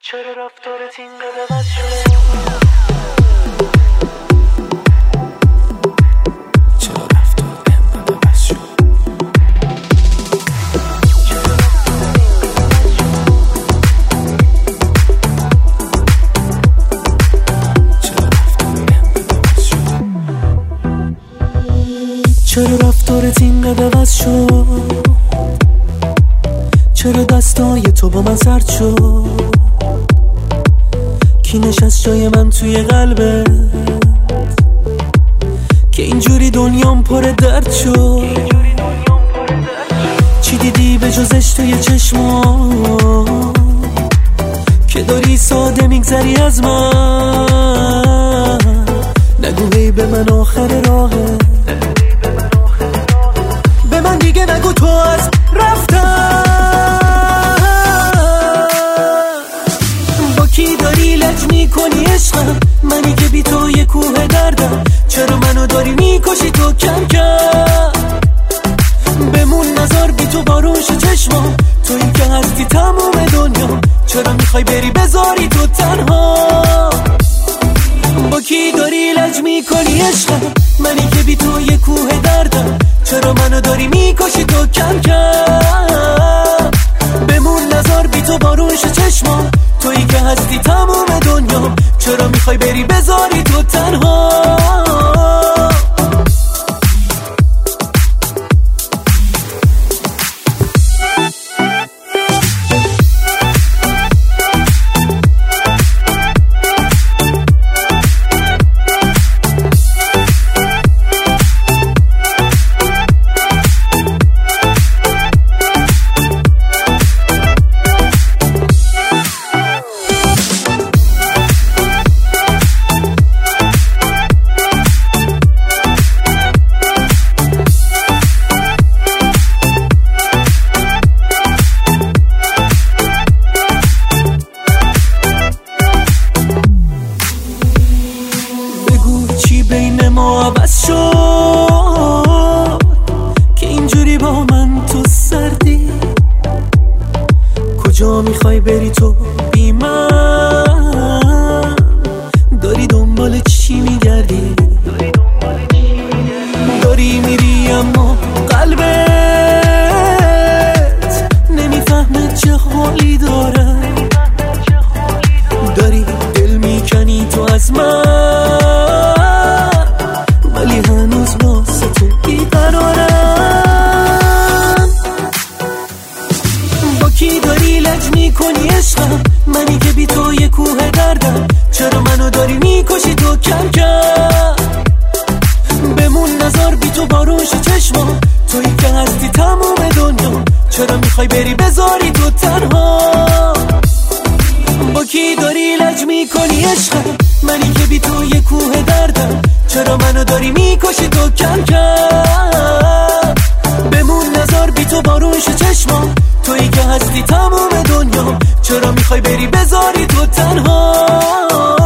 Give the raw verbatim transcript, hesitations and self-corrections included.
چرا رفتارت اینقدر عوض شده؟ چرا رفتارت اینقدر عوض شد؟ چرا رفتارت اینقدر عوض شد؟ چرا دستای تو با من سرد شد؟ کی نشست جای من توی قلبت که اینجوری دنیام پر درد شد؟ چی دیدی به جز عشق چشمام که داری ساده میگذری از من؟ نگو هی به من آخر راهه، به من دیگه نگو تو از رفتن. با کی داری لج میکنی عشقم؟ منی که بی تو یه کوه دردم. چرا منو داری میکشی تو کم کم؟ بمون نظر بی تو بارونش چشمام، تو این که هستی تموم دنیا. چرا میخوای بری بذاری تو تنها؟ با کی داری لج میکنی عشقم؟ منی که بی تو یه کوه دردم. چرا منو داری میکشی تو کم کم؟ بمون نظر بی تو بارونش چشمام، تویی که هستی تموم دنیا. چرا میخوای بری بذاری تو تنها؟ بین ما عوض شد که اینجوری با من تو سردی؟ کجا میخوای بری تو بی من؟ داری دنبال چی میگردی؟ داری میری اما قلبت نمیفهمه چه حالی داره. داری دل میکنی تو از من، کی داری لج میکنی عشقم؟ منی که بی تو یه کوه دردم. چرا منو داری میکشی تو کم کم؟ بمون نظر بی تو بارونش چشمام، تویی که هستی تموم دنیا. چرا میخوای بری بذاری تو تنها؟ با کی داری لج میکنی عشقم؟ منی که بی تو یه کوه دردم. چرا منو داری میکشی تو کم کم؟ بمون نظر بی تو بارونش چشمام، تویی که هستی تموم دنیا. چرا میخوای بری بذاری تو تنها؟